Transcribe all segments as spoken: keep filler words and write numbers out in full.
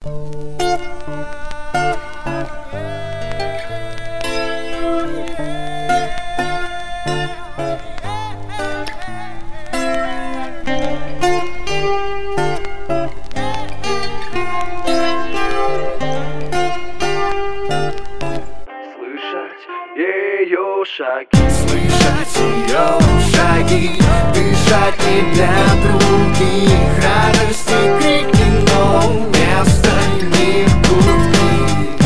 Ее шаги, слышать ее шаги, дышать не для других, радости крики, но место не губки.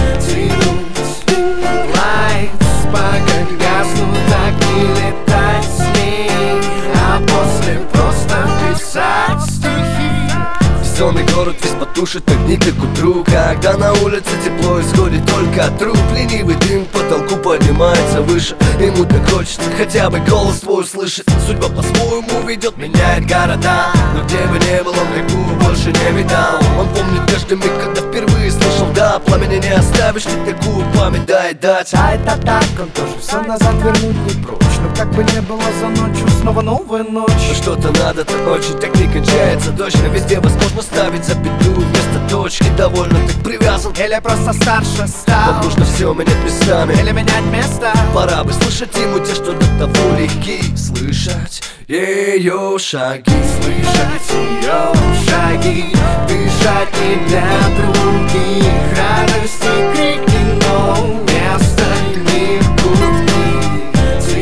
Тянуть лайкс, пока гаснут, так не летать с ней, а после просто писать стихи. Веселый город весь потушит огни к утру, когда на улице тепло исходит только от труб. Ленивый дым к потолку поднимается выше, ему так хочется хотя бы голос твой услышать. Судьба по-своему ведет, меняет города, но где бы не был, он такую больше не видал. Он помнит каждый миг, когда впервые слышал да, пламени не оставишь, ты такую память дай дать. А это так, он тоже все назад вернуть не прочь, но как бы не было за ночью, снова новая ночь. Но что-то надо-то очень, так не кончается дождь, но везде возможно ставить запятую вместо точки. Довольно так привязан, или просто старше стал, вам нужно все менять местами, или менять место. Пора бы слышать ему те, что до того легки. Слышать ее шаги, слышать ее шаги, дышать не для других, радости крики, но место не губки.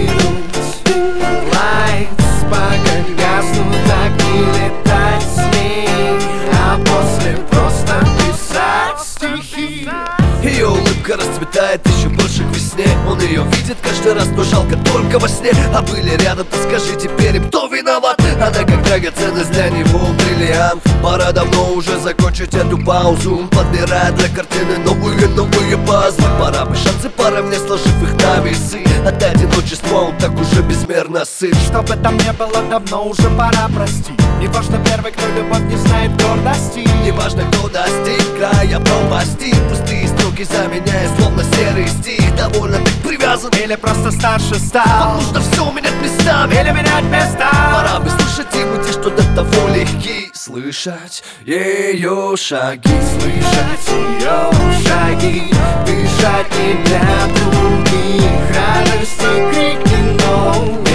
Тянуть лайкс, пока гаснут, так не летать с ней, а после просто писать стихи. Ее улыбка расцветает еще больше к весне. Он ее видит каждый раз, но жалко только во сне. А были рядом, то скажи теперь им, кто виноват? Она как драгоценность для него, бриллиант. Пора давно уже закончить эту паузу, подбирая для картины новые, новые пазлы. Пора бы шансы поравнять, сложив их на весы. От одиночества он так уже безмерно сыт. Что бы там не было, давно уже пора простить. Не важно первый, кто любовь не знает гордости. Не важно, кто достиг края пропасти. Пустые строки заменяя словно серый стих. Довольно так привязан, или просто старше стал, вам нужно все менять местами, или менять места. Пора бы слышать ему те, что до того легки. Слышать ее шаги, слышать ее шаги, дышать не для других, радости крики, но